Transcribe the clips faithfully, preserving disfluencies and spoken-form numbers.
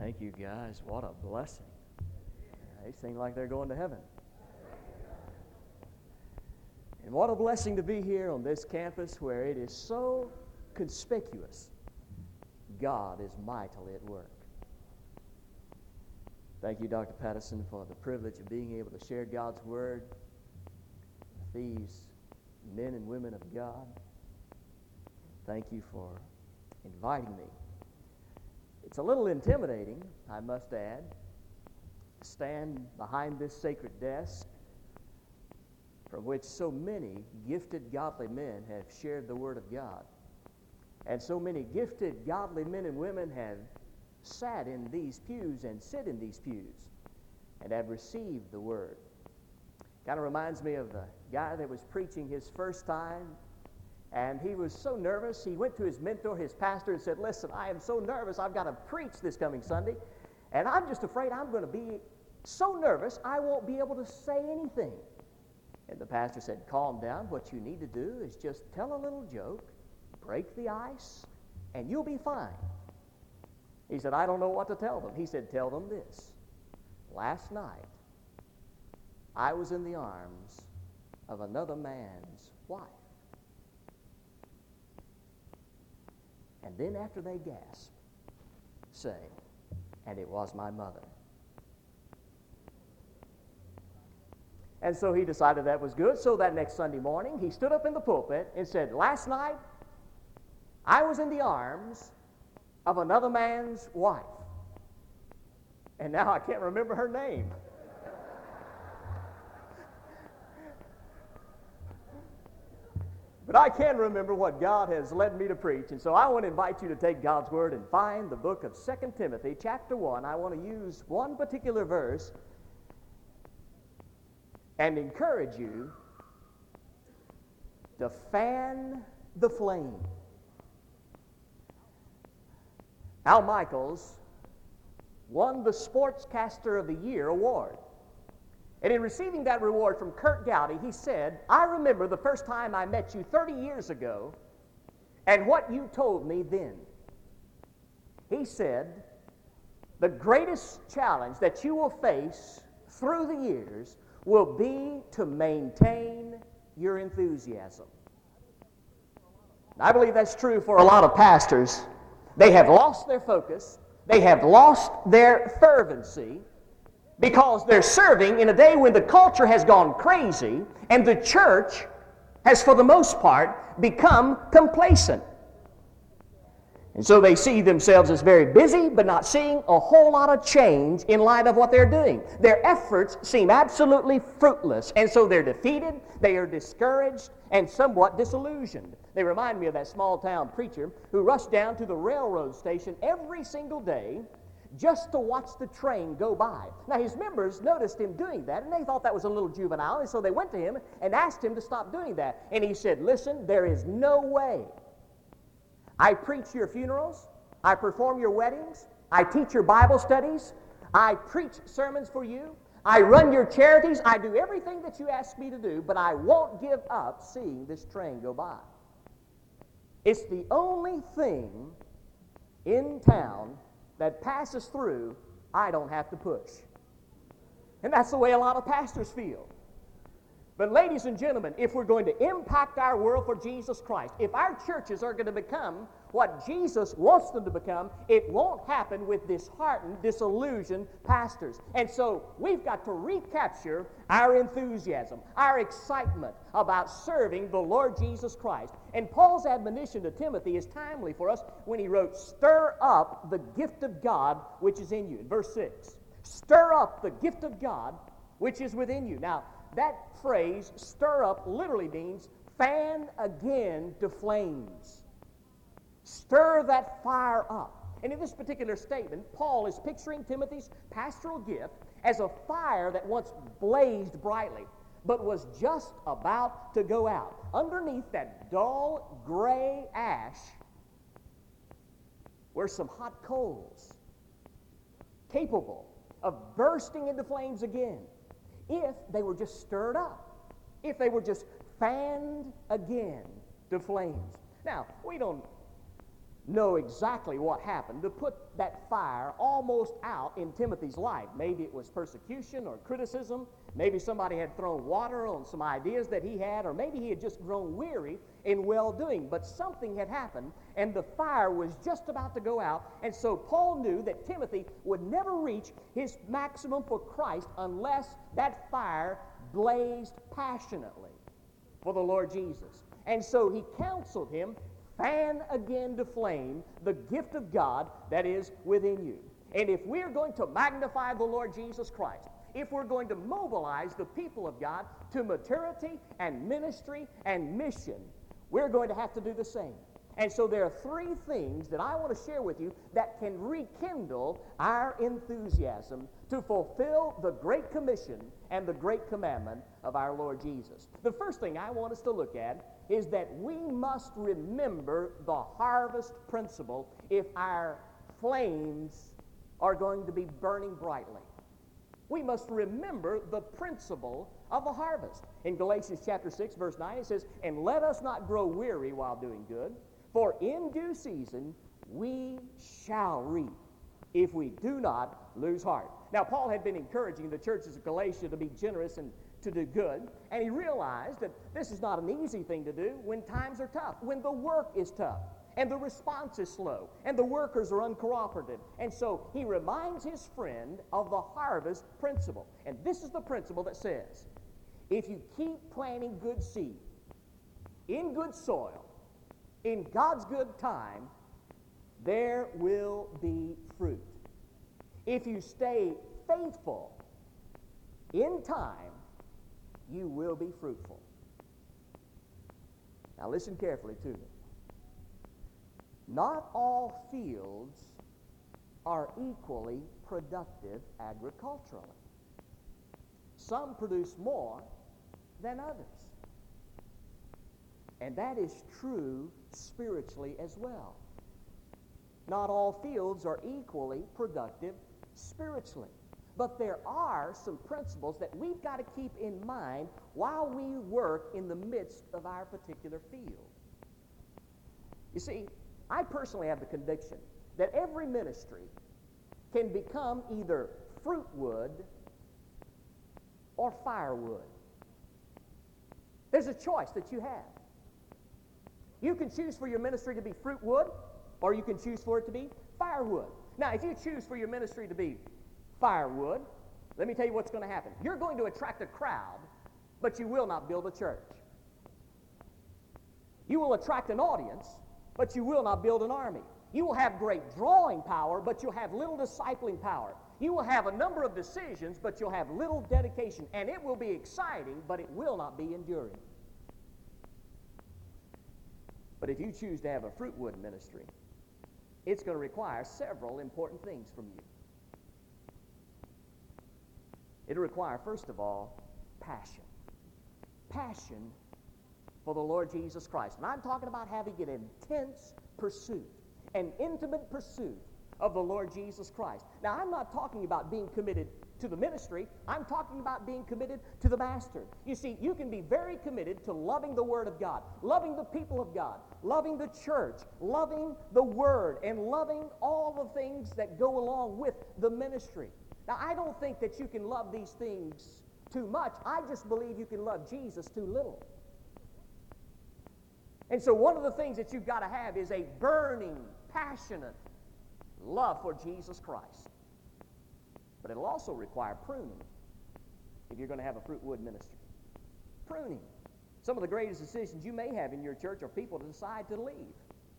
Thank you, guys. What a blessing. They seem like they're going to heaven. And what a blessing to be here on this campus where it is so conspicuous. God is mightily at work. Thank you, Doctor Patterson, for the privilege of being able to share God's Word with these men and women of God. Thank you for inviting me. It's a little intimidating, I must add, to stand behind this sacred desk from which so many gifted, godly men have shared the Word of God. And so many gifted, godly men and women have sat in these pews and sit in these pews and have received the Word. Kind of reminds me of the guy that was preaching his first time, and he was so nervous, he went to his mentor, his pastor, and said, "Listen, I am so nervous, I've got to preach this coming Sunday, and I'm just afraid I'm going to be so nervous I won't be able to say anything." And the pastor said, "Calm down. What you need to do is just tell a little joke, break the ice, and you'll be fine." He said, "I don't know what to tell them." He said, "Tell them this. Last night, I was in the arms of another man's wife." And then after they gasp, say, "And it was my mother." And so he decided that was good. So that next Sunday morning, he stood up in the pulpit and said, "Last night, I was in the arms of another man's wife." And now I can't remember her name. But I can remember what God has led me to preach. And so I want to invite you to take God's Word and find the book of Second Timothy, chapter one. I want to use one particular verse and encourage you to fan the flame. Al Michaels won the Sportscaster of the Year award. And in receiving that reward from Kurt Gowdy, he said, "I remember the first time I met you thirty years ago and what you told me then." He said, "The greatest challenge that you will face through the years will be to maintain your enthusiasm." I believe that's true for a lot of pastors. They have lost their focus. They have lost their fervency because they're serving in a day when the culture has gone crazy and the church has, for the most part, become complacent. And so they see themselves as very busy, but not seeing a whole lot of change in light of what they're doing. Their efforts seem absolutely fruitless, and so they're defeated, they are discouraged, and somewhat disillusioned. They remind me of that small-town preacher who rushed down to the railroad station every single day just to watch the train go by. Now, his members noticed him doing that, and they thought that was a little juvenile, and so they went to him and asked him to stop doing that. And he said, "Listen, there is no way. I preach your funerals, I perform your weddings, I teach your Bible studies, I preach sermons for you, I run your charities, I do everything that you ask me to do, but I won't give up seeing this train go by. It's the only thing in town that passes through I don't have to push." And that's the way a lot of pastors feel. But ladies and gentlemen, if we're going to impact our world for Jesus Christ, if our churches are going to become what Jesus wants them to become, it won't happen with disheartened, disillusioned pastors. And so we've got to recapture our enthusiasm, our excitement about serving the Lord Jesus Christ. And Paul's admonition to Timothy is timely for us when he wrote, "Stir up the gift of God which is in you." In verse six, "Stir up the gift of God which is within you." Now, that phrase, "stir up," literally means fan again to flames. Stir that fire up. And in this particular statement, Paul is picturing Timothy's pastoral gift as a fire that once blazed brightly, but was just about to go out. Underneath that dull gray ash were some hot coals, capable of bursting into flames again, if they were just stirred up, if they were just fanned again to flames. Now, we don't know exactly what happened to put that fire almost out in Timothy's life. Maybe it was persecution or criticism. Maybe somebody had thrown water on some ideas that he had, or maybe he had just grown weary in well-doing. But something had happened, and the fire was just about to go out. And so Paul knew that Timothy would never reach his maximum for Christ unless that fire blazed passionately for the Lord Jesus. And so he counseled him, fan again to flame the gift of God that is within you. And if we're going to magnify the Lord Jesus Christ, if we're going to mobilize the people of God to maturity and ministry and mission, we're going to have to do the same. And so there are three things that I want to share with you that can rekindle our enthusiasm to fulfill the Great Commission and the Great Commandment of our Lord Jesus. The first thing I want us to look at is that we must remember the harvest principle if our flames are going to be burning brightly. We must remember the principle of the harvest. In Galatians chapter six, verse nine, it says, "And let us not grow weary while doing good, for in due season we shall reap, if we do not lose heart." Now, Paul had been encouraging the churches of Galatia to be generous and to do good, and he realized that this is not an easy thing to do when times are tough, when the work is tough, and the response is slow, and the workers are uncooperative. And so he reminds his friend of the harvest principle. And this is the principle that says, if you keep planting good seed in good soil, in God's good time, there will be fruit. If you stay faithful in time, you will be fruitful. Now listen carefully to me. Not all fields are equally productive agriculturally. Some produce more than others. And that is true spiritually as well. Not all fields are equally productive spiritually. But there are some principles that we've got to keep in mind while we work in the midst of our particular field. You see, I personally have the conviction that every ministry can become either fruitwood or firewood. There's a choice that you have. You can choose for your ministry to be fruitwood, or you can choose for it to be firewood. Now, if you choose for your ministry to be firewood, let me tell you what's going to happen. You're going to attract a crowd, but you will not build a church. You will attract an audience, but you will not build an army. You will have great drawing power, but you'll have little discipling power. You will have a number of decisions, but you'll have little dedication. And it will be exciting, but it will not be enduring. But if you choose to have a fruitwood ministry, it's going to require several important things from you. It'll require, first of all, passion. Passion for the Lord Jesus Christ. And I'm talking about having an intense pursuit, an intimate pursuit of the Lord Jesus Christ. Now, I'm not talking about being committed to the ministry. I'm talking about being committed to the Master. You see, you can be very committed to loving the Word of God, loving the people of God, loving the church, loving the Word, and loving all the things that go along with the ministry. Now, I don't think that you can love these things too much. I just believe you can love Jesus too little. And so one of the things that you've got to have is a burning, passionate love for Jesus Christ. But it'll also require pruning if you're going to have a fruitwood ministry. Pruning. Some of the greatest decisions you may have in your church are people to decide to leave,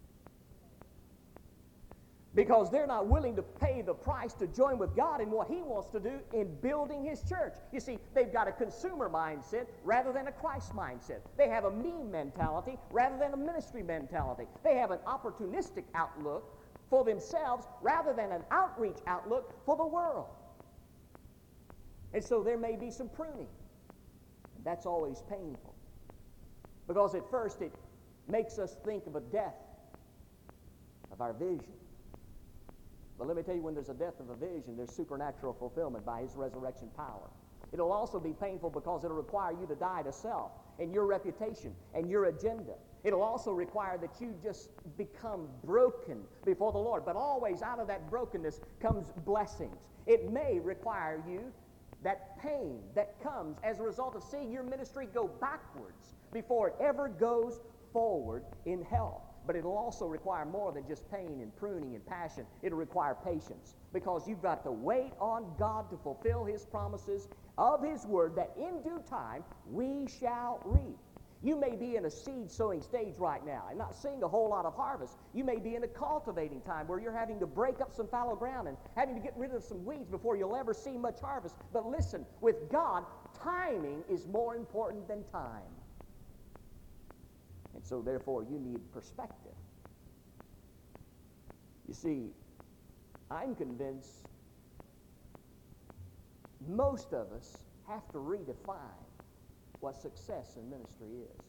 because they're not willing to pay the price to join with God in what He wants to do in building His church. You see, they've got a consumer mindset rather than a Christ mindset. They have a me mentality rather than a ministry mentality. They have an opportunistic outlook for themselves rather than an outreach outlook for the world. And so there may be some pruning. And that's always painful, because at first it makes us think of a death of our vision. But let me tell you, when there's a death of a vision, there's supernatural fulfillment by His resurrection power. It'll also be painful because it'll require you to die to self and your reputation and your agenda. It'll also require that you just become broken before the Lord. But always out of that brokenness comes blessings. It may require you that pain that comes as a result of seeing your ministry go backwards before it ever goes forward in health. But it'll also require more than just pain and pruning and passion. It'll require patience, because you've got to wait on God to fulfill His promises of His Word, that in due time we shall reap. You may be in a seed sowing stage right now and not seeing a whole lot of harvest. You may be in a cultivating time where you're having to break up some fallow ground and having to get rid of some weeds before you'll ever see much harvest. But listen, with God, timing is more important than time. And so therefore you need perspective. You see, I'm convinced most of us have to redefine what success in ministry is.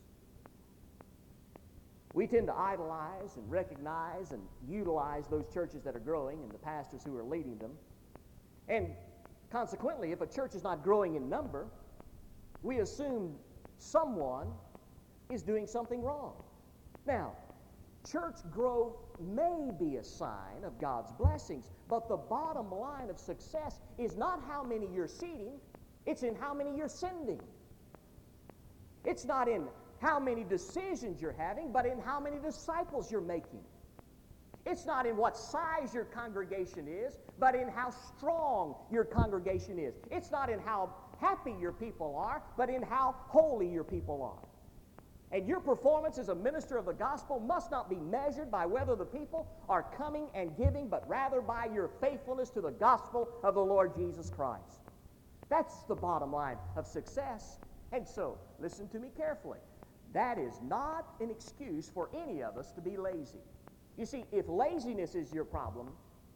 We tend to idolize and recognize and utilize those churches that are growing and the pastors who are leading them. And consequently, if a church is not growing in number, we assume someone is doing something wrong. Now, church growth may be a sign of God's blessings, but the bottom line of success is not how many you're seating, it's in how many you're sending. It's not in how many decisions you're having, but in how many disciples you're making. It's not in what size your congregation is, but in how strong your congregation is. It's not in how happy your people are, but in how holy your people are. And your performance as a minister of the gospel must not be measured by whether the people are coming and giving, but rather by your faithfulness to the gospel of the Lord Jesus Christ. That's the bottom line of success. And so, listen to me carefully. That is not an excuse for any of us to be lazy. You see, if laziness is your problem,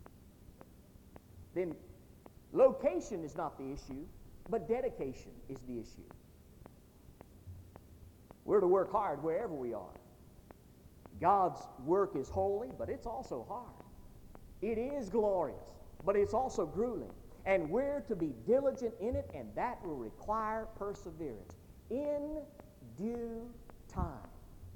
then location is not the issue, but dedication is the issue. We're to work hard wherever we are. God's work is holy, but it's also hard. It is glorious, but it's also grueling. And we're to be diligent in it, and that will require perseverance in due time.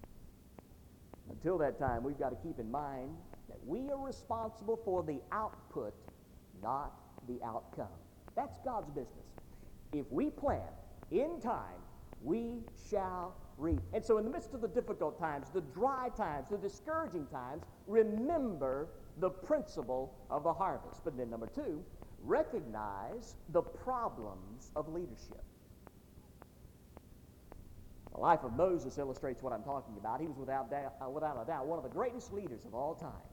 Until that time, we've got to keep in mind that we are responsible for the output, not the outcome. That's God's business. If we plant in time, we shall reap. And so in the midst of the difficult times, the dry times, the discouraging times, remember the principle of the harvest. But then number two, recognize the problems of leadership. The life of Moses illustrates what I'm talking about. He was without, doubt, uh, without a doubt one of the greatest leaders of all time.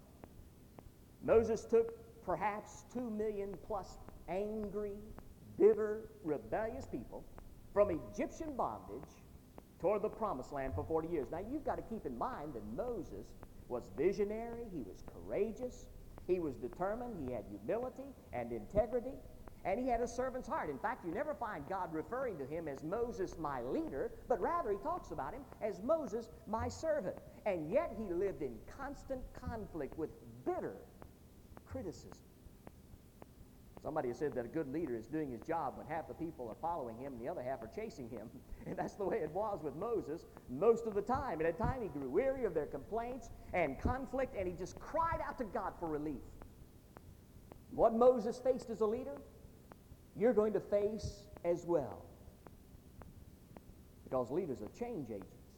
Moses took perhaps two million plus angry, bitter, rebellious people from Egyptian bondage toward the promised land for forty years. Now you've got to keep in mind that Moses was visionary, he was courageous, he was determined, he had humility and integrity, and he had a servant's heart. In fact, you never find God referring to him as Moses, my leader, but rather he talks about him as Moses, my servant. And yet he lived in constant conflict with bitter criticism. Somebody has said that a good leader is doing his job when half the people are following him and the other half are chasing him. And that's the way it was with Moses most of the time. And at times he grew weary of their complaints and conflict, and he just cried out to God for relief. What Moses faced as a leader, you're going to face as well. Because leaders are change agents.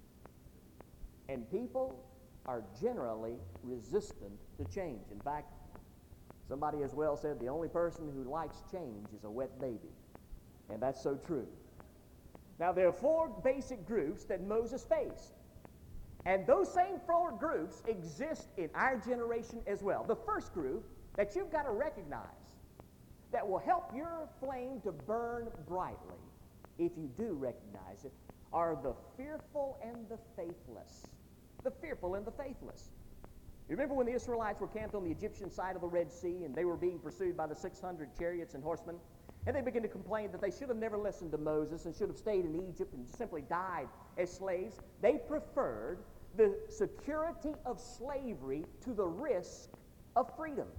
And people are generally resistant to change. In fact, somebody as well said the only person who likes change is a wet baby. And that's so true. Now, there are four basic groups that Moses faced. And those same four groups exist in our generation as well. The first group that you've got to recognize that will help your flame to burn brightly, if you do recognize it, are the fearful and the faithless. The fearful and the faithless. You remember when the Israelites were camped on the Egyptian side of the Red Sea and they were being pursued by the six hundred chariots and horsemen? And they began to complain that they should have never listened to Moses and should have stayed in Egypt and simply died as slaves. They preferred the security of slavery to the risk of freedom.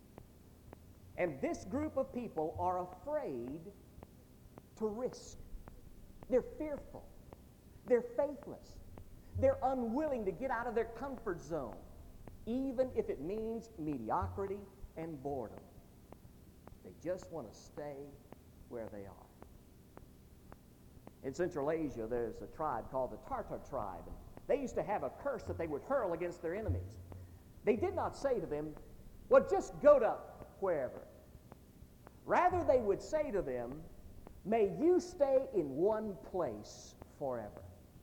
And this group of people are afraid to risk. They're fearful. They're faithless. They're unwilling to get out of their comfort zone, even if it means mediocrity and boredom. They just want to stay where they are. In Central Asia, there's a tribe called the Tartar tribe. And they used to have a curse that they would hurl against their enemies. They did not say to them, well, just go to wherever. Rather, they would say to them, may you stay in one place forever.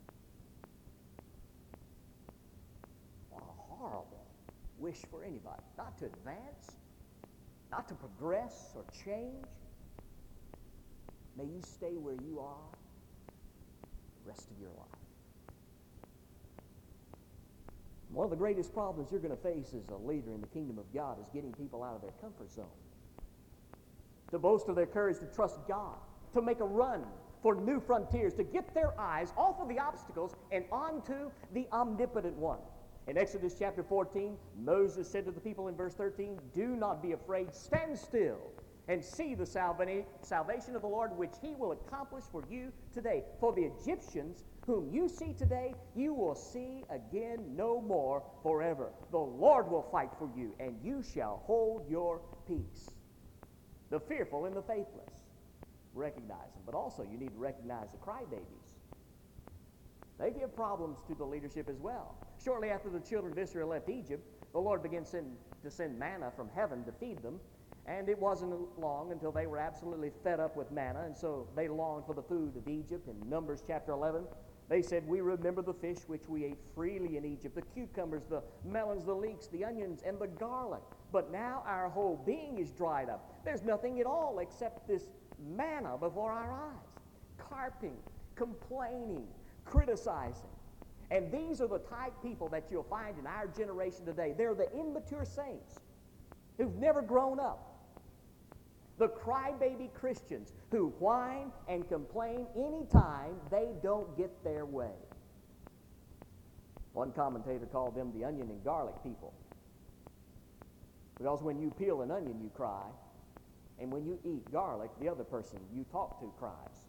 What a horrible wish for anybody. Not to advance, not to progress or change. May you stay where you are the rest of your life. One of the greatest problems you're going to face as a leader in the kingdom of God is getting people out of their comfort zone, to boast of their courage to trust God, to make a run for new frontiers, to get their eyes off of the obstacles and onto the omnipotent one. In Exodus chapter fourteen, Moses said to the people in verse thirteen, do not be afraid, stand still and see the salva- salvation of the Lord, which he will accomplish for you today. For the Egyptians whom you see today, you will see again no more forever. The Lord will fight for you, and you shall hold your peace. The fearful and the faithless, recognize them. But also you need to recognize the crybabies. They give problems to the leadership as well. Shortly after the children of Israel left Egypt, the Lord began send, to send manna from heaven to feed them. And it wasn't long until they were absolutely fed up with manna, and so they longed for the food of Egypt. In Numbers chapter eleven, they said, we remember the fish which we ate freely in Egypt, the cucumbers, the melons, the leeks, the onions, and the garlic. But now our whole being is dried up. There's nothing at all except this manna before our eyes. Carping, complaining, criticizing. And these are the type people that you'll find in our generation today. They're the immature saints who've never grown up. The crybaby Christians who whine and complain anytime they don't get their way. One commentator called them the onion and garlic people. Because when you peel an onion, you cry. And when you eat garlic, the other person you talk to cries.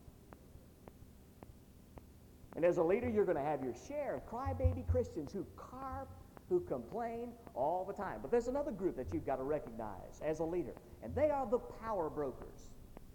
And as a leader, you're going to have your share of crybaby Christians who carp, who complain all the time. But there's another group that you've got to recognize as a leader, and they are the power brokers,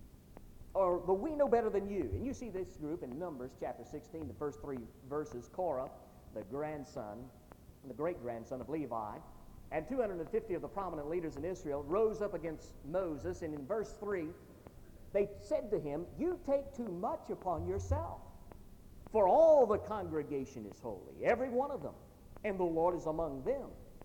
or the we know better than you. And you see this group in Numbers chapter sixteen, the first three verses. Korah, the grandson, the great-grandson of Levi, and two hundred fifty of the prominent leaders in Israel rose up against Moses, and in verse three, they said to him, you take too much upon yourself, for all the congregation is holy, every one of them, and the Lord is among them.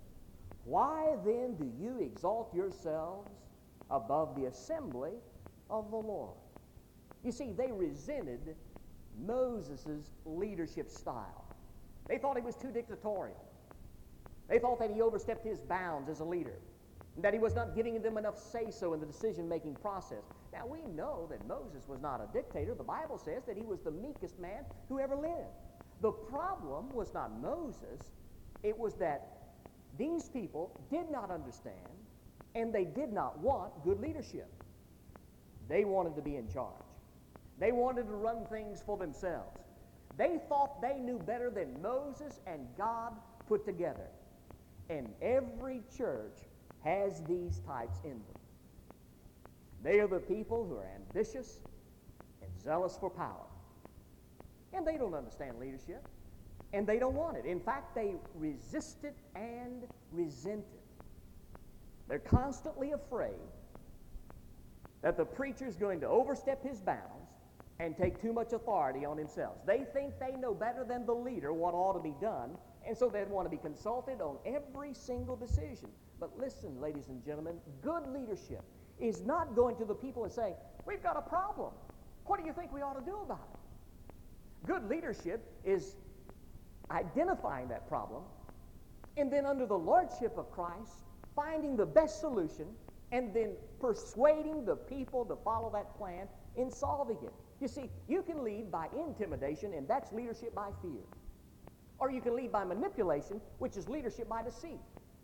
Why then do you exalt yourselves above the assembly of the Lord? You see, they resented Moses' leadership style. They thought he was too dictatorial. They thought that he overstepped his bounds as a leader, and that he was not giving them enough say-so in the decision-making process. Now, we know that Moses was not a dictator. The Bible says that he was the meekest man who ever lived. The problem was not Moses. It was that these people did not understand, and they did not want good leadership. They wanted to be in charge. They wanted to run things for themselves. They thought they knew better than Moses and God put together. And every church has these types in them. They are the people who are ambitious and zealous for power. And they don't understand leadership. And they don't want it. In fact, they resist it and resent it. They're constantly afraid that the preacher's going to overstep his bounds and take too much authority on themselves. They think they know better than the leader what ought to be done, and so they want to be consulted on every single decision. But listen, ladies and gentlemen, good leadership is not going to the people and saying, we've got a problem. What do you think we ought to do about it? Good leadership is identifying that problem, and then under the lordship of Christ, finding the best solution, and then persuading the people to follow that plan in solving it. You see, you can lead by intimidation, and that's leadership by fear. Or you can lead by manipulation, which is leadership by deceit.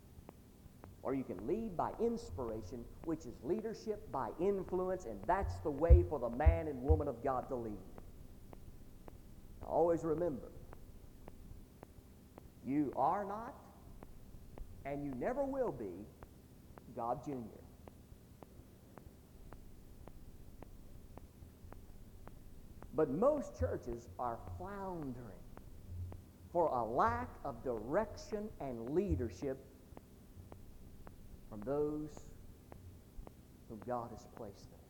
Or you can lead by inspiration, which is leadership by influence, and that's the way for the man and woman of God to lead. Now, always remember, You are not, and you never will be, God Junior But most churches are floundering for a lack of direction and leadership from those whom God has placed there.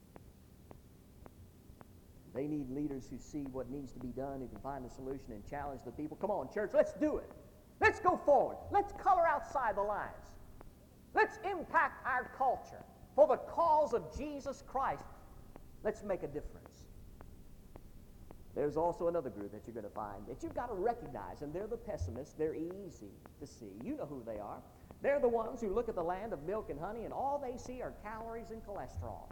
They need leaders who see what needs to be done, who can find a solution and challenge the people. Come on, church, let's do it. Let's go forward. Let's color outside the lines. Let's impact our culture for the cause of Jesus Christ. Let's make a difference. There's also another group that you're going to find that you've got to recognize, and they're the pessimists. They're easy to see. You know who they are. They're the ones who look at the land of milk and honey, and all they see are calories and cholesterol.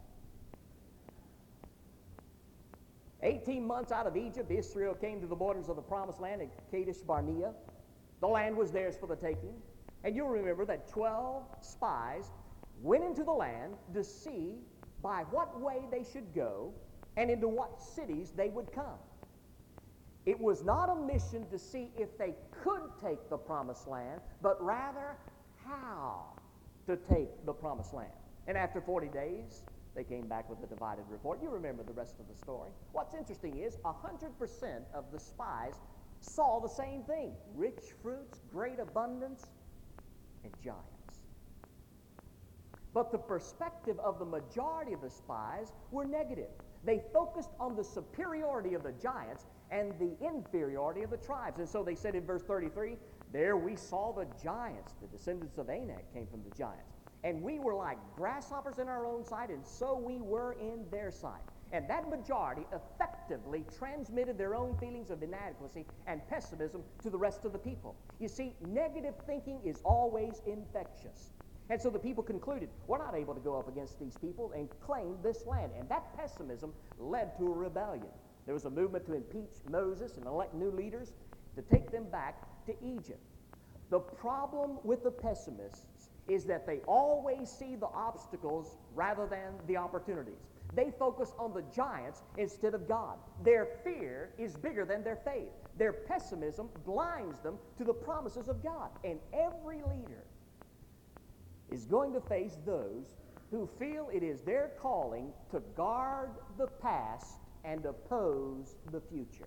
Eighteen months out of Egypt, Israel came to the borders of the promised land at Kadesh Barnea. The land was theirs for the taking. And you'll remember that twelve spies went into the land to see by what way they should go and into what cities they would come. It was not a mission to see if they could take the promised land, but rather how to take the promised land. And after forty days, they came back with a divided report. You remember the rest of the story. What's interesting is one hundred percent of the spies saw the same thing: rich fruits, great abundance, and giants. But the perspective of the majority of the spies were negative. They focused on the superiority of the giants and the inferiority of the tribes. And so they said in verse thirty-three, there we saw the giants. The descendants of Anak came from the giants. And we were like grasshoppers in our own sight, and so we were in their sight. And that majority effectively transmitted their own feelings of inadequacy and pessimism to the rest of the people. You see, negative thinking is always infectious. And so the people concluded, we're not able to go up against these people and claim this land. And that pessimism led to a rebellion. There was a movement to impeach Moses and elect new leaders to take them back to Egypt. The problem with the pessimists is that they always see the obstacles rather than the opportunities. They focus on the giants instead of God. Their fear is bigger than their faith. Their pessimism blinds them to the promises of God. And every leader is going to face those who feel it is their calling to guard the past and oppose the future.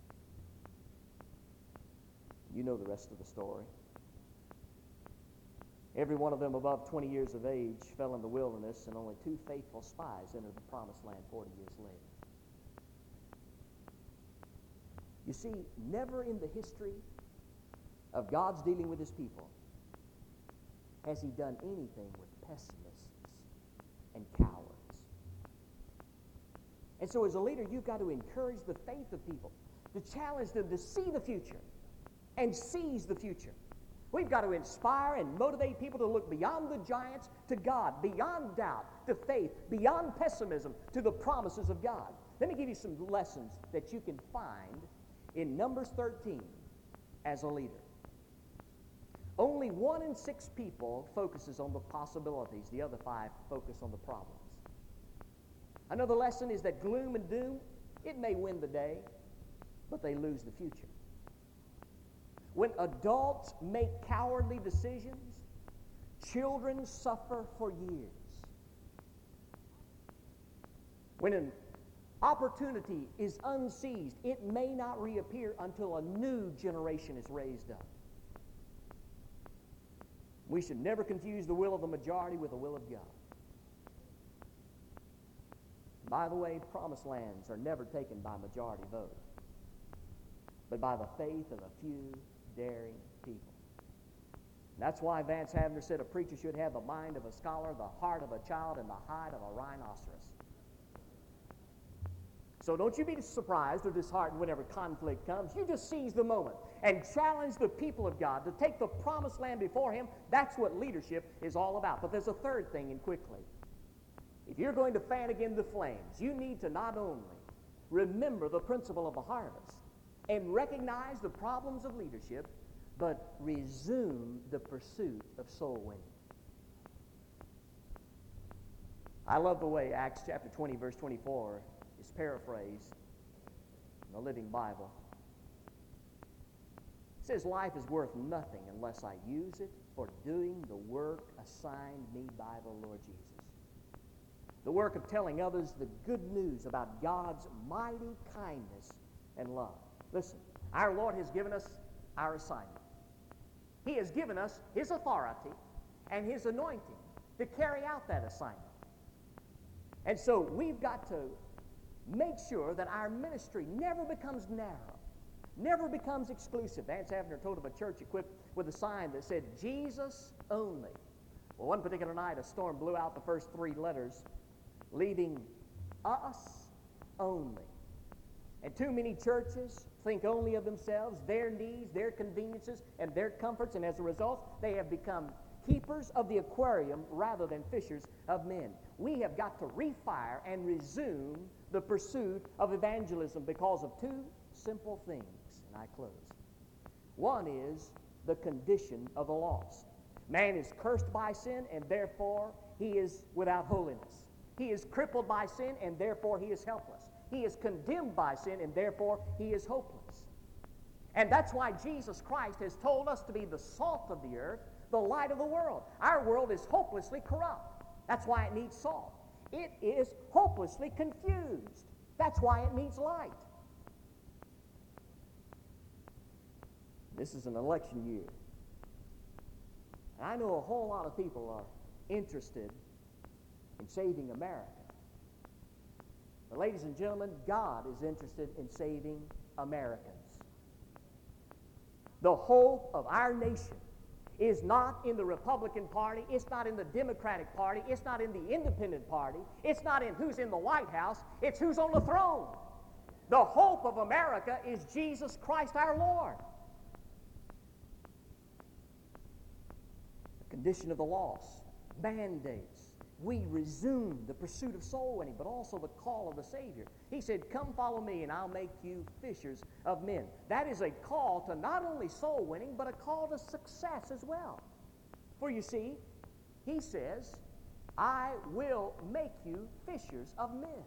You know the rest of the story. Every one of them above twenty years of age fell in the wilderness, and only two faithful spies entered the promised land forty years later. You see, never in the history of God's dealing with his people has he done anything with pessimists and cowards. And so as a leader, you've got to encourage the faith of people, to challenge them to see the future and seize the future. We've got to inspire and motivate people to look beyond the giants to God, beyond doubt to faith, beyond pessimism to the promises of God. Let me give you some lessons that you can find in Numbers thirteen as a leader. Only one in six people focuses on the possibilities. The other five focus on the problems. Another lesson is that gloom and doom, it may win the day, but they lose the future. When adults make cowardly decisions, children suffer for years. When an opportunity is unseized, it may not reappear until a new generation is raised up. We should never confuse the will of the majority with the will of God. By the way, promised lands are never taken by majority vote, but by the faith of a few daring people. That's why Vance Havner said a preacher should have the mind of a scholar, the heart of a child, and the hide of a rhinoceros. So don't you be surprised or disheartened whenever conflict comes. You just seize the moment and challenge the people of God to take the promised land before him. That's what leadership is all about. But there's a third thing, and quickly. If you're going to fan again the flames, you need to not only remember the principle of the harvest and recognize the problems of leadership, but resume the pursuit of soul winning. I love the way Acts chapter twenty, verse twenty-four is paraphrased in the Living Bible. It says life is worth nothing unless I use it for doing the work assigned me by the Lord Jesus. The work of telling others the good news about God's mighty kindness and love. Listen, our Lord has given us our assignment. He has given us His authority and His anointing to carry out that assignment. And so we've got to make sure that our ministry never becomes narrow, never becomes exclusive. Vance Havner told of a church equipped with a sign that said, Jesus only. Well, one particular night, a storm blew out the first three letters, leaving us only. And too many churches think only of themselves, their needs, their conveniences, and their comforts, and as a result, they have become keepers of the aquarium rather than fishers of men. We have got to refire and resume the pursuit of evangelism because of two simple things, and I close. One is the condition of the lost. Man is cursed by sin, and therefore he is without holiness. He is crippled by sin, and therefore he is helpless. He is condemned by sin, and therefore he is hopeless. And that's why Jesus Christ has told us to be the salt of the earth, the light of the world. Our world is hopelessly corrupt. That's why it needs salt. It is hopelessly confused. That's why it needs light. This is an election year. And I know a whole lot of people are interested in saving America. But ladies and gentlemen, God is interested in saving Americans. The hope of our nation is not in the Republican Party, it's not in the Democratic Party, it's not in the Independent Party, it's not in who's in the White House, it's who's on the throne. The hope of America is Jesus Christ our Lord. The condition of the lost, mandates. We resume the pursuit of soul winning, but also the call of the Savior. He said, come follow me and I'll make you fishers of men. That is a call to not only soul winning, but a call to success as well. For you see, He says, I will make you fishers of men.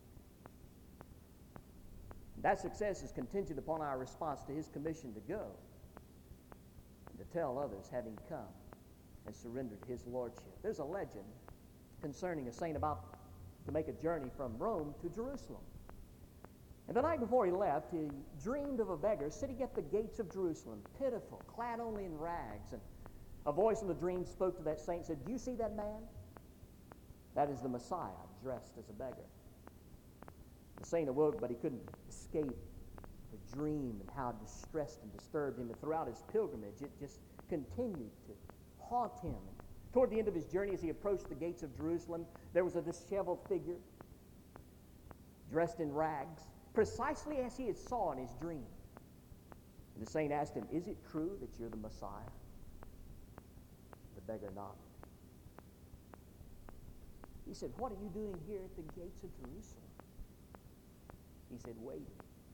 That success is contingent upon our response to His commission to go and to tell others, having come and surrendered His lordship. There's a legend concerning a saint about to make a journey from Rome to Jerusalem. And the night before he left, he dreamed of a beggar sitting at the gates of Jerusalem, pitiful, clad only in rags. And a voice in the dream spoke to that saint and said, do you see that man? That is the Messiah, dressed as a beggar. The saint awoke, but he couldn't escape the dream and how distressed and disturbed him. And throughout his pilgrimage, it just continued to haunt him. Toward the end of his journey, as he approached the gates of Jerusalem, there was a disheveled figure dressed in rags, precisely as he had saw in his dream. And the saint asked him, is it true that you're the Messiah? The beggar nodded. He said, what are you doing here at the gates of Jerusalem? He said, waiting.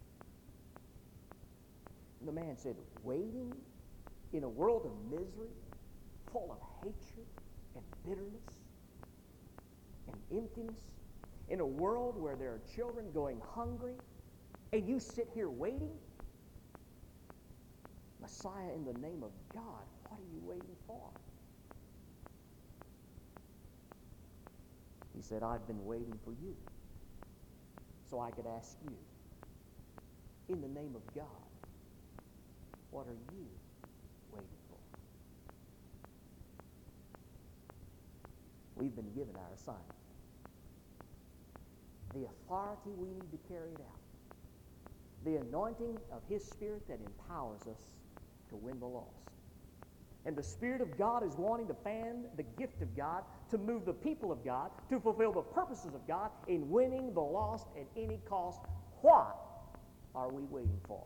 And the man said, waiting in a world of misery, full of hatred and bitterness and emptiness, in a world where there are children going hungry, and you sit here waiting? Messiah, in the name of God, what are you waiting for? He said, I've been waiting for you so I could ask you, in the name of God, what are you waiting for? We've been given our assignment. The authority we need to carry it out. The anointing of His Spirit that empowers us to win the lost. And the Spirit of God is wanting to fan the gift of God, to move the people of God, to fulfill the purposes of God in winning the lost at any cost. What are we waiting for?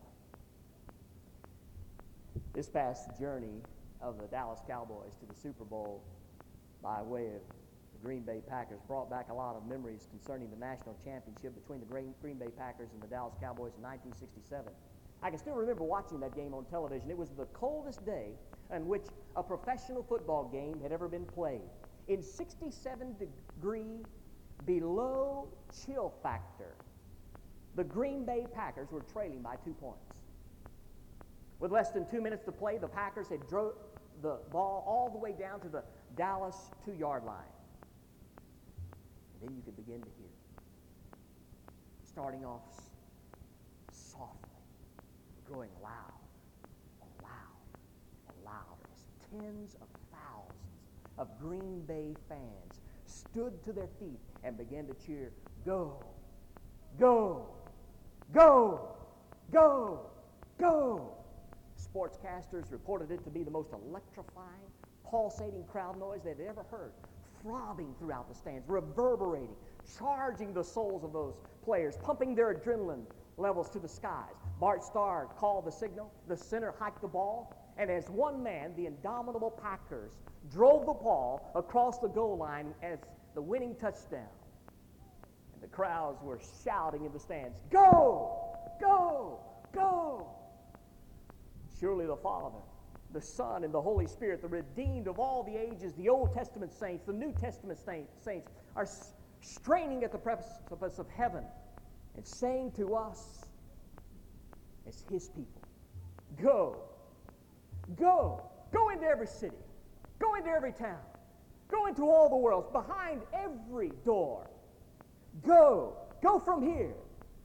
This past journey of the Dallas Cowboys to the Super Bowl by way of the Green Bay Packers brought back a lot of memories concerning the national championship between the Green Bay Packers and the Dallas Cowboys in nineteen sixty-seven. I can still remember watching that game on television. It was the coldest day in which a professional football game had ever been played. In sixty-seven degree below chill factor, the Green Bay Packers were trailing by two points. With less than two minutes to play, the Packers had drove the ball all the way down to the Dallas two-yard line. And then you could begin to hear it, starting off softly, growing loud and loud and louder as tens of thousands of Green Bay fans stood to their feet and began to cheer, "Go, go, go, go, go." Sportscasters reported it to be the most electrifying, pulsating crowd noise they'd ever heard, throbbing throughout the stands, reverberating, charging the souls of those players, pumping their adrenaline levels to the skies. Bart Starr called the signal, the center hiked the ball, and as one man, the indomitable Packers drove the ball across the goal line as the winning touchdown. And the crowds were shouting in the stands, "Go! Go! Go!" Surely the Father, the Son, and the Holy Spirit, the redeemed of all the ages, the Old Testament saints, the New Testament saints, are straining at the precipice of heaven and saying to us as His people, "Go, go, go into every city, go into every town, go into all the worlds, behind every door. Go, go from here,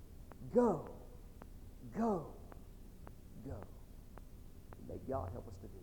go, go, go." May God help us to do